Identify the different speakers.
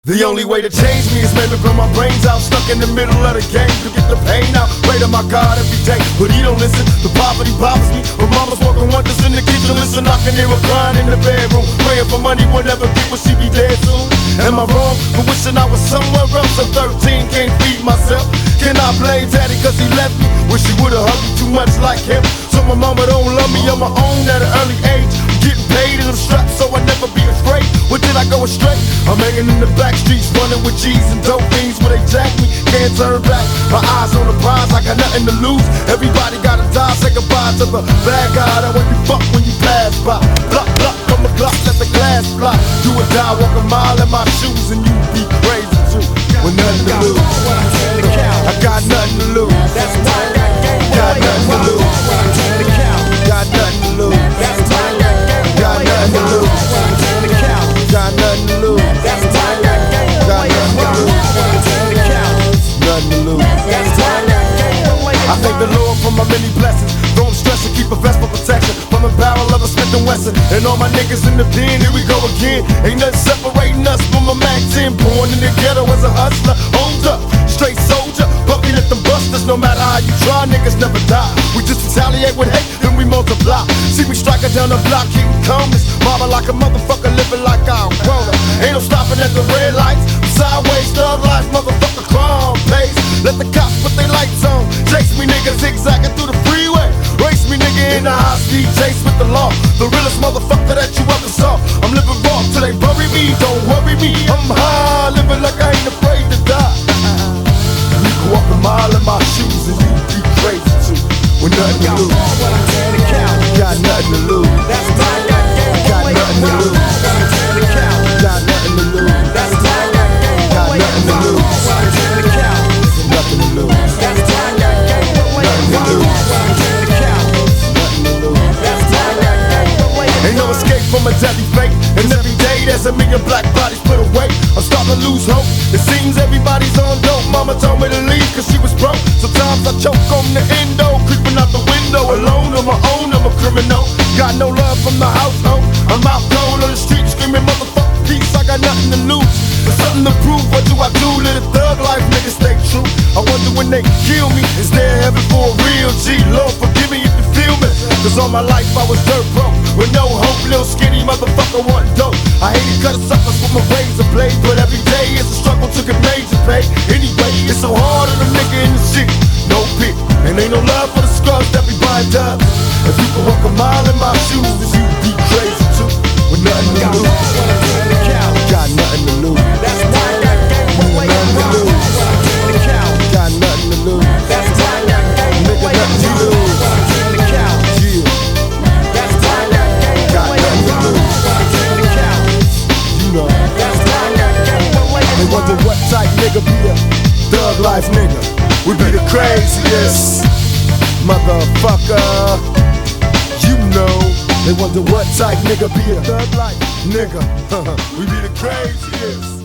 Speaker 1: The only way to change me is maybe blow my brains out, stuck in the middle of the game to get the pain out. Pray to my God every day, but he don't listen. The poverty bothers me. My mama's working wonders in the kitchen. Listen, I can hear her crying in the bedroom, praying for money would never get, will she be dead soon? Am I wrong for wishing I was somewhere else? At 13, can't feed myself. Can I blame daddy cause he left me? Wish he would've hugged me too much like him. So my mama don't love me on my own at an early age. Getting paid in them straps so I never be afraid. Where did I go astray? I'm hanging in the back streets, running with G's and dope fiends where they jack me. Can't turn back, my eyes on the prize, I got nothing to lose. Everybody gotta die, say goodbye to the bad guy that when you fuck when you pass by. Block, block from the Glock, let the glass fly. Do or die, walk a mile in my shoes and you be crazy too. With nothing to lose, I got nothing to lose. That's my game. Got nothing to lose. Got nothing to lose. That's my game. Got nothing to lose. Got nothing to lose. That's my game. Got nothing to lose. Nothing to lose. I thank the Lord for my many blessings. Don't stress and keep a vest for protection from a barrel of a Smith & Wesson. And all my niggas in the pen, here we go again. Ain't nothing separating us from a Mac 10. Born in the ghetto as a hustler, hold up, straight soldier. But we let them bust us, no matter how you try, niggas never die. We just retaliate with hate, then we multiply. See me striking down the block, keeping calmness. Mama like a motherfucker, living like I don't grown up. Ain't no stopping at the red lights. Sideways, thug life, motherfucker, crime pays. Let the cops put their lights on. Chase me, nigga, zigzagging through the freeway. Race me, nigga, in a high-speed chase with the law. The realest motherfucker that you ever saw. I'm living raw till they bury me. Don't worry me, I'm high, living like I ain't afraid to die. You can walk a mile in my shoes and you be crazy too. With nothing to lose. Got nothing to lose. Got nothing to lose. Got nothing to lose. Got nothing to lose. Nothing to lose. Nothing to lose. Ain't no escape from a deadly fate. And every day there's a million black bodies put away. I'm starting to lose hope. It seems everybody's on dope. Mama told me to leave cause she was broke. Sometimes I choke on the endo, creeping out the window. Alone on my own, I'm a criminal. Got no love from the household. I'm out cold on the street screaming motherfucker peace. I got nothing to lose. There's something to prove, what do I do? Live a thug life, niggas stay true. I wonder when they kill me, is there heaven for a real G? Lord forgive me if you feel me. Cause all my life I was dirt broke, with no hope, little skinny motherfucker want dope. I hated cutting suckers with my razor blade, but every day it's a struggle to get major pay. Anyway, it's so hard on a nigga in the city, no pit. And ain't no love for the scrubs that be buying dubs. If you can walk a mile in my shoes, then you be crazy too. With nothing to lose. Got nothing to lose. That's my nothing to lose. Got nothing to lose. That's my nigga, nothing to lose. Yeah. That's my got nothing to lose. You know. They wonder what type nigga be a thug life nigga. We be the craziest motherfucker. You know. They wonder what type nigga be a thug life nigga. We be the craziest.